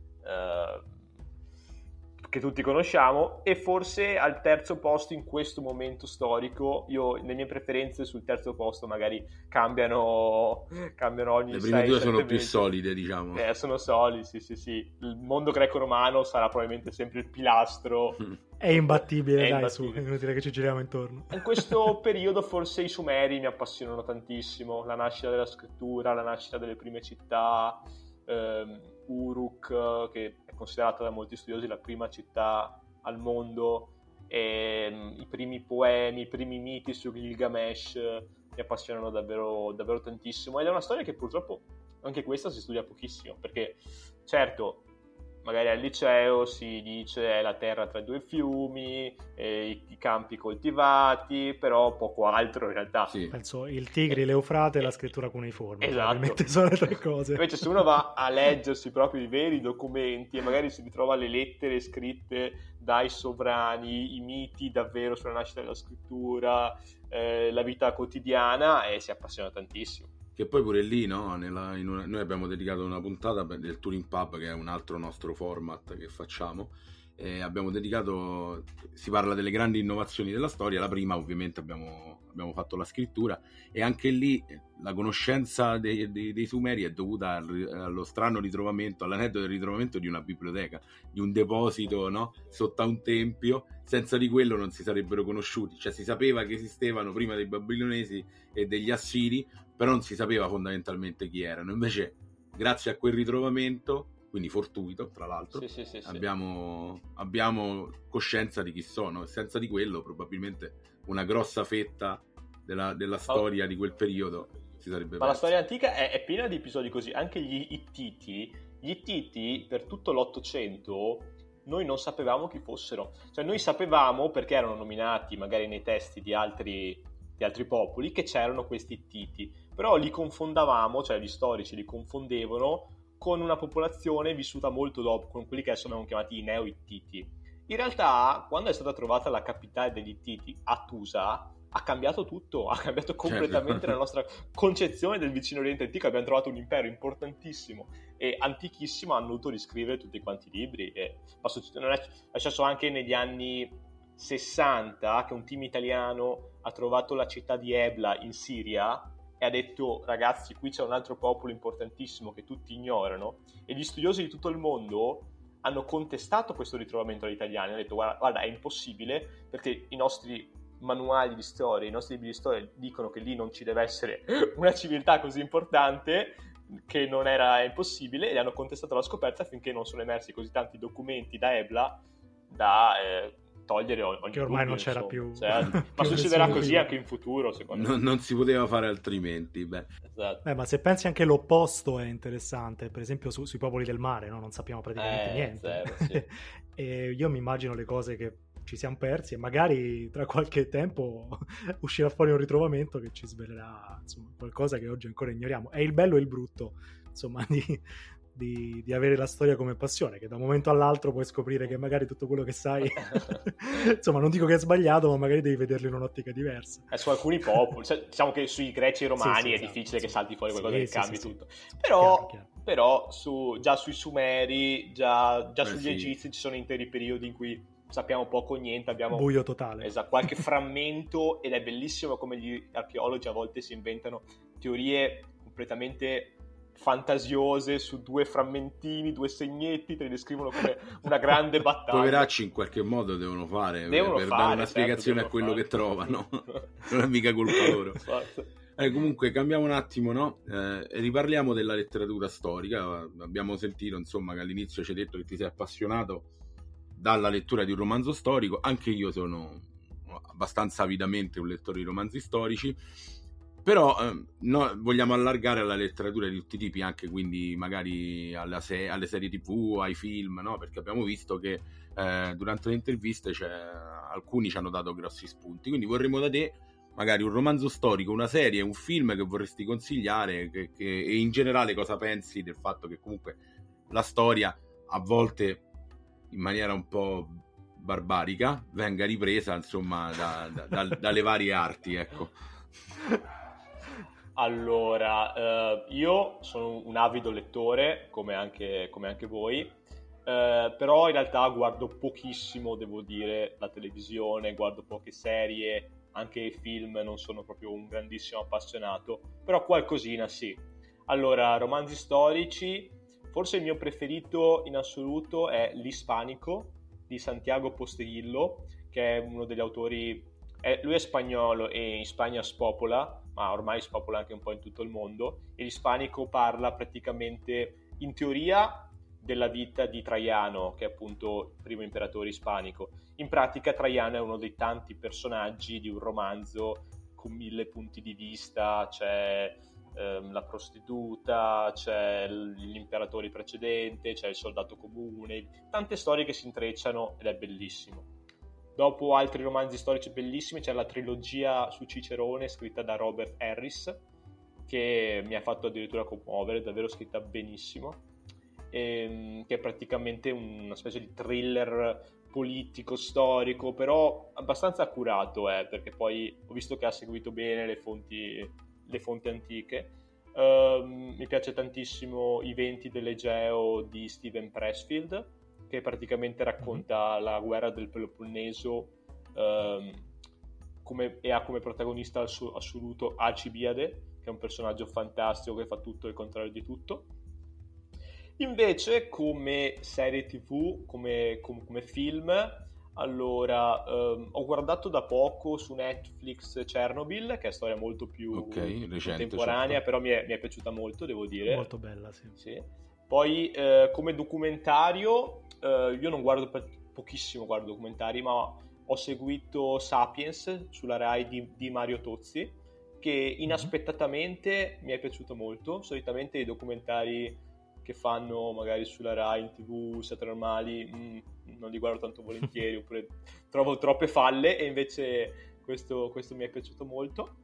che tutti conosciamo. E forse al terzo posto in questo momento storico, le mie preferenze sul terzo posto magari cambiano ogni 6-7 le prime due sono mesi. più solide, diciamo. Sono solidi, sì. Il mondo greco-romano sarà probabilmente sempre il pilastro. È imbattibile, dai, su, è inutile che ci giriamo intorno. In questo periodo forse i Sumeri mi appassionano tantissimo, la nascita della scrittura, la nascita delle prime città, Uruk, che è considerata da molti studiosi la prima città al mondo, i primi poemi, i primi miti su Gilgamesh mi appassionano davvero, davvero tantissimo, ed è una storia che purtroppo anche questa si studia pochissimo, perché certo magari al liceo si dice è la terra tra due fiumi, i campi coltivati, però poco altro in realtà. Sì. Penso il Tigri, l'Eufrate e la scrittura cuneiforme. Esatto. Sono le tre cose. Invece se uno va a leggersi proprio i veri documenti e magari si ritrova le lettere scritte dai sovrani, i miti davvero sulla nascita della scrittura, la vita quotidiana, e si appassiona tantissimo. Che poi pure lì, no? Noi abbiamo dedicato una puntata del Turing Pub, che è un altro nostro format che facciamo. Abbiamo dedicato, si parla delle grandi innovazioni della storia. La prima, ovviamente, abbiamo fatto la scrittura, e anche lì la conoscenza dei Sumeri è dovuta allo strano ritrovamento, all'aneddoto del ritrovamento di una biblioteca, di un deposito, no? Sotto a un tempio. Senza di quello non si sarebbero conosciuti, cioè si sapeva che esistevano prima dei babilonesi e degli assiri, però non si sapeva fondamentalmente chi erano. Invece, grazie a quel ritrovamento, quindi fortuito tra l'altro, sì. abbiamo coscienza di chi sono, e senza di quello probabilmente una grossa fetta della storia di quel periodo si sarebbe persa. Ma la storia antica è piena di episodi così. Anche gli Ittiti per tutto l'Ottocento noi non sapevamo chi fossero, cioè noi sapevamo perché erano nominati magari nei testi di altri popoli che c'erano questi Ittiti, però li confondavamo, cioè gli storici li confondevano con una popolazione vissuta molto dopo, con quelli che adesso abbiamo chiamati i Neo-Ittiti. In realtà, quando è stata trovata la capitale degli Ittiti, Hattusa, ha cambiato tutto, ha cambiato completamente la nostra concezione del vicino Oriente antico. Abbiamo trovato un impero importantissimo e antichissimo, hanno dovuto riscrivere tutti quanti i libri. È successo anche negli anni 60 che un team italiano ha trovato la città di Ebla in Siria e ha detto: ragazzi, qui c'è un altro popolo importantissimo che tutti ignorano, e gli studiosi di tutto il mondo hanno contestato questo ritrovamento agli italiani, hanno detto guarda è impossibile, perché i nostri manuali di storia, i nostri libri di storia dicono che lì non ci deve essere una civiltà così importante, che non era impossibile, e hanno contestato la scoperta finché non sono emersi così tanti documenti da Ebla da togliere ogni che ormai dubbio, non c'era insomma. più, Cioè, ma più succederà nessuno così più. anche in futuro, secondo me. Non si poteva fare altrimenti. Esatto. Ma se pensi anche l'opposto è interessante, per esempio sui popoli del mare, no? Non sappiamo praticamente niente. Zero, sì. E io mi immagino le cose che ci siamo persi, e magari tra qualche tempo uscirà fuori un ritrovamento che ci svelerà, insomma, qualcosa che oggi ancora ignoriamo. È il bello e il brutto, insomma, di avere la storia come passione, che da un momento all'altro puoi scoprire che magari tutto quello che sai insomma, non dico che è sbagliato, ma magari devi vederlo in un'ottica diversa. Su alcuni popoli, cioè, diciamo che sui greci e romani Sì, è esatto, difficile che salti fuori sì, qualcosa che sì, cambi sì, tutto. sì. Però, Chiaro. però già sui Sumeri, già sugli sì. Egizi ci sono interi periodi in cui sappiamo poco o niente, abbiamo Buio totale. esatto, qualche frammento, ed è bellissimo come gli archeologi a volte si inventano teorie completamente fantasiose su due frammentini, due segnetti, te li descrivono come una grande battaglia. Poveracci in qualche modo devono fare per dare una spiegazione a quello che trovano. Non è mica colpa loro. Comunque cambiamo un attimo, no? Riparliamo della letteratura storica. Abbiamo sentito, insomma, che all'inizio ci hai detto che ti sei appassionato dalla lettura di un romanzo storico. Anche io sono abbastanza avidamente un lettore di romanzi storici, però vogliamo allargare alla letteratura di tutti i tipi, anche quindi magari alle serie TV, ai film, no? Perché abbiamo visto che durante le interviste alcuni ci hanno dato grossi spunti, quindi vorremmo da te magari un romanzo storico, una serie, un film che vorresti consigliare, e in generale cosa pensi del fatto che comunque la storia a volte in maniera un po' barbarica venga ripresa, insomma, dalle varie arti, ecco. Allora, io sono un avido lettore, come anche voi, però in realtà guardo pochissimo, devo dire, la televisione, guardo poche serie, anche i film non sono proprio un grandissimo appassionato, però qualcosina sì. Allora, romanzi storici, forse il mio preferito in assoluto è L'Ispanico di Santiago Posteguillo, che è uno degli autori, lui è spagnolo e in Spagna spopola, ma ormai spopola anche un po' in tutto il mondo, e L'Ispanico parla praticamente, in teoria, della vita di Traiano, che è appunto il primo imperatore ispanico. In pratica Traiano è uno dei tanti personaggi di un romanzo con 1000 punti di vista, c'è la prostituta, c'è l'imperatore precedente, c'è il soldato comune, tante storie che si intrecciano ed è bellissimo. Dopo altri romanzi storici bellissimi c'è la trilogia su Cicerone scritta da Robert Harris, che mi ha fatto addirittura commuovere, davvero scritta benissimo, che è praticamente una specie di thriller politico, storico, però abbastanza accurato, perché poi ho visto che ha seguito bene le fonti antiche. Mi piace tantissimo I venti dell'Egeo di Steven Pressfield, che praticamente racconta la guerra del Peloponneso e ha come protagonista assoluto Alcibiade, che è un personaggio fantastico che fa tutto il contrario di tutto. Invece come serie TV, come film, allora ho guardato da poco su Netflix Chernobyl, che è storia molto più recente, contemporanea, certo. però mi è piaciuta molto, devo dire. Molto bella, sì. Poi come documentario io non guardo pochissimo guardo documentari, ma ho seguito Sapiens sulla Rai di Mario Tozzi, che inaspettatamente mi è piaciuto molto. Solitamente i documentari che fanno magari sulla Rai in TV, set normali, non li guardo tanto volentieri, oppure trovo troppe falle, e invece questo mi è piaciuto molto.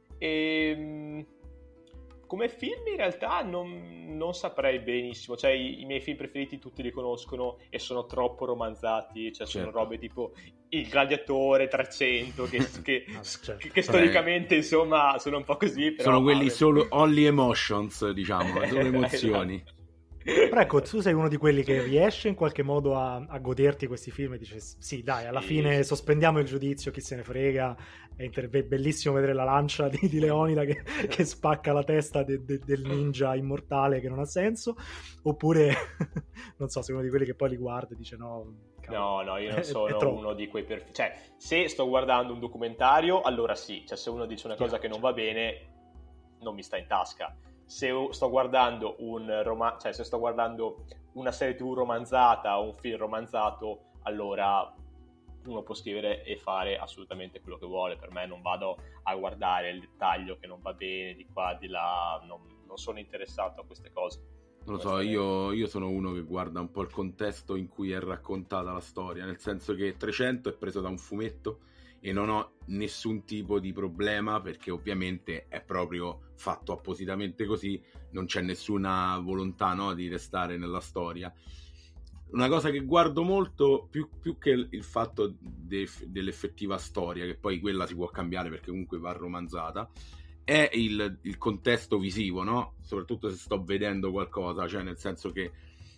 E come film in realtà non saprei benissimo, cioè i miei film preferiti tutti li conoscono e sono troppo romanzati, cioè sono robe tipo Il Gladiatore, 300 che storicamente insomma sono un po' così, però sono quelli solo only emotions, diciamo, solo emozioni. Però ecco, tu sei uno di quelli che riesce in qualche modo a goderti questi film e dice sì dai, alla fine sospendiamo il giudizio, chi se ne frega, è bellissimo vedere la lancia di Leonida che spacca la testa del ninja immortale che non ha senso, oppure non so, sei uno di quelli che poi li guarda e dice no, io non sono uno di quei perfili, cioè se sto guardando un documentario allora sì, cioè se uno dice una cosa che non va bene non mi sta in tasca. Se sto guardando se sto guardando una serie TV romanzata o un film romanzato, allora uno può scrivere e fare assolutamente quello che vuole. Per me non vado a guardare il dettaglio che non va bene di qua, di là, non sono interessato a queste cose. Non lo so, io sono uno che guarda un po' il contesto in cui è raccontata la storia, nel senso che 300 è preso da un fumetto e non ho nessun tipo di problema, perché ovviamente è proprio fatto appositamente così, non c'è nessuna volontà, no, di restare nella storia. Una cosa che guardo molto, più che il fatto dell'effettiva storia, che poi quella si può cambiare perché comunque va romanzata, è il contesto visivo, no? Soprattutto se sto vedendo qualcosa, cioè nel senso che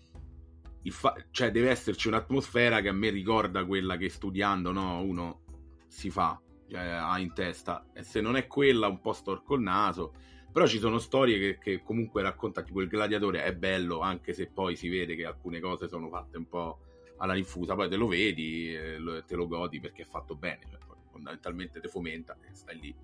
cioè deve esserci un'atmosfera che a me ricorda quella che studiando, no, uno si fa, ha in testa, e se non è quella un po' storco il naso. Però ci sono storie che comunque racconta, tipo Il Gladiatore è bello, anche se poi si vede che alcune cose sono fatte un po' alla rinfusa, poi te lo vedi, te lo godi perché è fatto bene, cioè, fondamentalmente te fomenta e stai lì.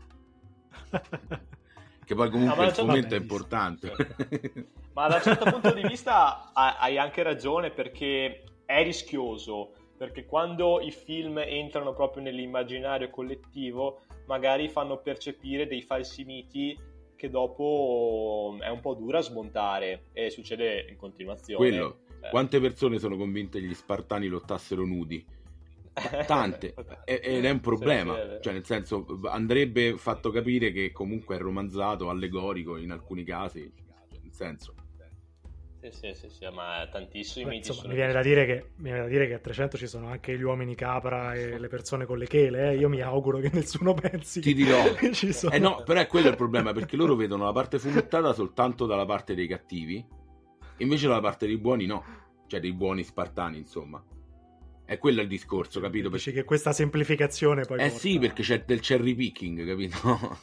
Che poi comunque il fomento è importante. Ma da un certo punto di vista hai anche ragione, perché è rischioso, perché quando i film entrano proprio nell'immaginario collettivo magari fanno percepire dei falsi miti che dopo è un po' dura a smontare, e succede in continuazione. Quello. Quante persone sono convinte che gli spartani lottassero nudi? Tante. Ed è un problema, cioè nel senso andrebbe fatto capire che comunque è romanzato, allegorico in alcuni casi, nel senso. Sì, ma tantissimi. Insomma, mi viene da dire che a 300 ci sono anche gli uomini capra e le persone con le chele, Io mi auguro che nessuno pensi. Ti dirò. Ci sono. No, però è quello il problema, perché loro vedono la parte fumettata soltanto dalla parte dei cattivi, invece dalla parte dei buoni no, cioè dei buoni spartani, insomma. È quello il discorso, capito? Dici che questa semplificazione poi porta... sì, perché c'è del cherry picking, capito?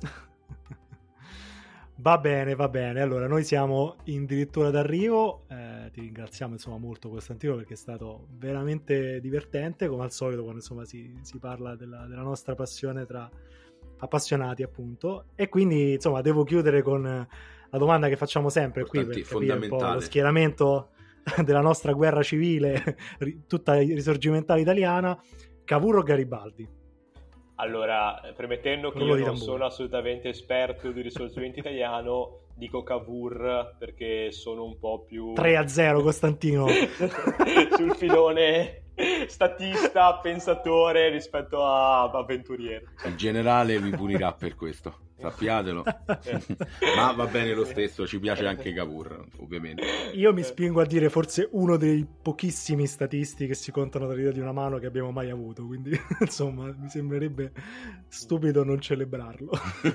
Va bene. Allora, noi siamo addirittura d'arrivo. Ti ringraziamo insomma molto, Costantino, perché è stato veramente divertente, come al solito quando insomma si parla della nostra passione tra appassionati, appunto. E quindi insomma devo chiudere con la domanda che facciamo sempre qui per capire un po' lo schieramento della nostra guerra civile tutta risorgimentale italiana: Cavour o Garibaldi? Allora, premettendo che io non sono assolutamente esperto di risorgimento italiano, dico Cavour perché sono un po' più 3-0 Costantino sul filone statista, pensatore rispetto a avventuriero. Il generale vi punirà per questo, sappiatelo. Ma va bene lo stesso, ci piace anche Cavour, ovviamente. Io mi spingo a dire forse uno dei pochissimi statisti che si contano tra le dita di una mano che abbiamo mai avuto, quindi insomma mi sembrerebbe stupido non celebrarlo.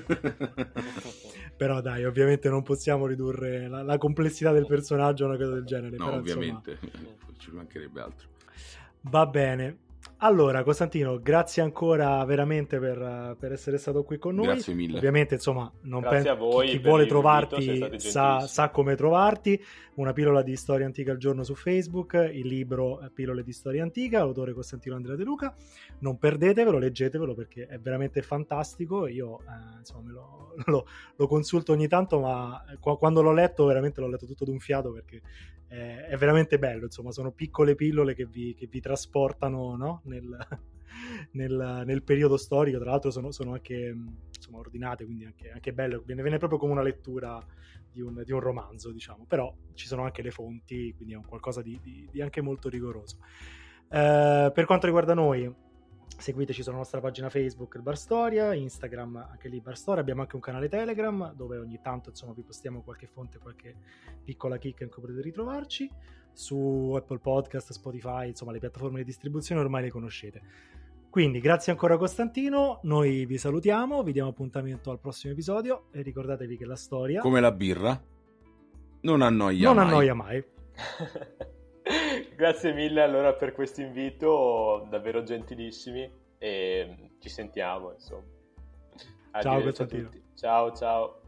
Però dai, ovviamente non possiamo ridurre la complessità del personaggio a una cosa del genere. No, però, ovviamente, ci mancherebbe altro. Va bene. Allora, Costantino, grazie ancora veramente per essere stato qui con noi. Grazie mille. Ovviamente, insomma, non Grazie a voi chi per vuole l'invito, trovarti sa come trovarti. Una pillola di storia antica al giorno su Facebook, il libro Pillole di storia antica, l'autore Costantino Andrea De Luca. Non perdetevelo, leggetevelo perché è veramente fantastico. Io insomma lo consulto ogni tanto, ma quando l'ho letto veramente l'ho letto tutto d'un fiato perché è veramente bello. Insomma, sono piccole pillole che vi trasportano, no? nel periodo storico. Tra l'altro sono anche insomma ordinate, quindi anche bello, viene proprio come una lettura di un romanzo, diciamo, però ci sono anche le fonti, quindi è un qualcosa di anche molto rigoroso. Per quanto riguarda noi, seguiteci sulla nostra pagina Facebook, il Bar Storia, Instagram anche lì Bar Storia, abbiamo anche un canale Telegram dove ogni tanto insomma vi postiamo qualche fonte, qualche piccola chicca in cui potete ritrovarci. Su Apple Podcast, Spotify, insomma le piattaforme di distribuzione ormai le conoscete. Quindi grazie ancora Costantino, noi vi salutiamo, vi diamo appuntamento al prossimo episodio e ricordatevi che la storia, come la birra, non annoia mai. Grazie mille allora per questo invito, davvero gentilissimi, e ci sentiamo insomma. Ciao Costantino. Ciao.